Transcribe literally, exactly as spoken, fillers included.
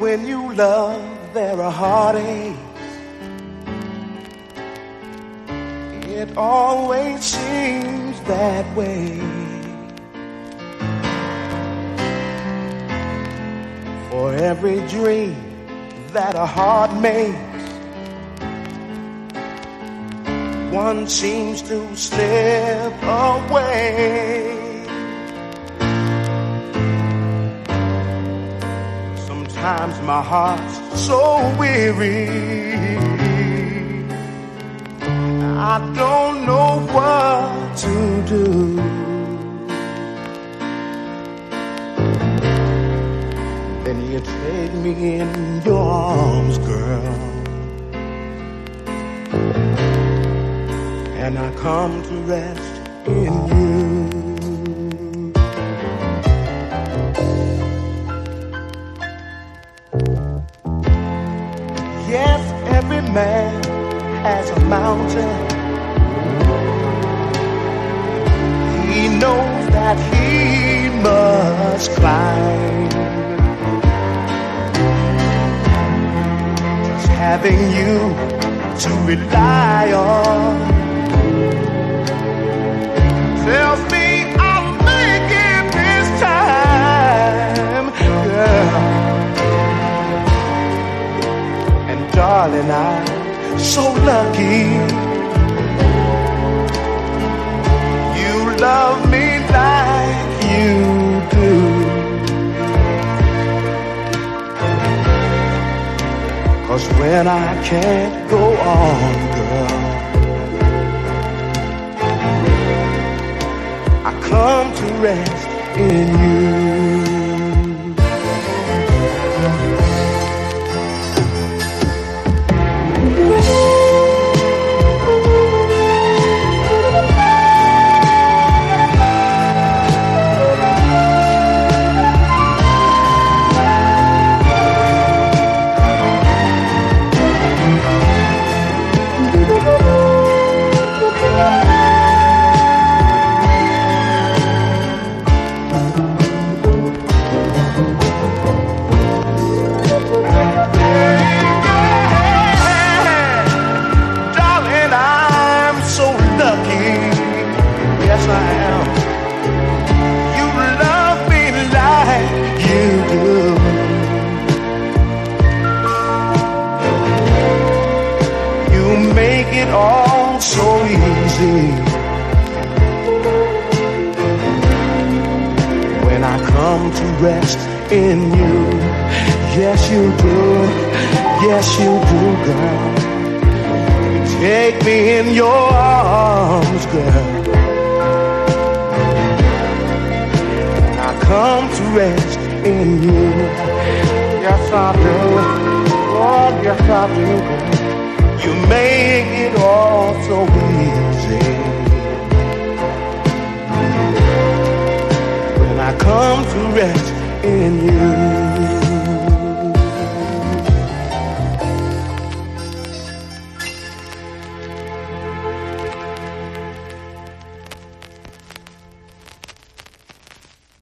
when you love, there are heartaches. It always seems that way. For every dream that a heart makes, one seems to slip away. Sometimes my heart's so weary, I don't know what to do. Then you take me in your arms, girl, and I come to rest in you. Yes, every man has a mountain he knows that he must climb. Just having you to rely on tells me I'll make it this time, girl. And darling, I'm so lucky you love me like you do. Cause when I can't go on, girl, I come to rest in you. Make it all so easy when I come to rest in you. Yes, you do. Yes, you do, girl. You take me in your arms, girl, and I come to rest in you. Yes, I do. Oh, yes, I do, girl. You make it all so easy when I come to rest in you.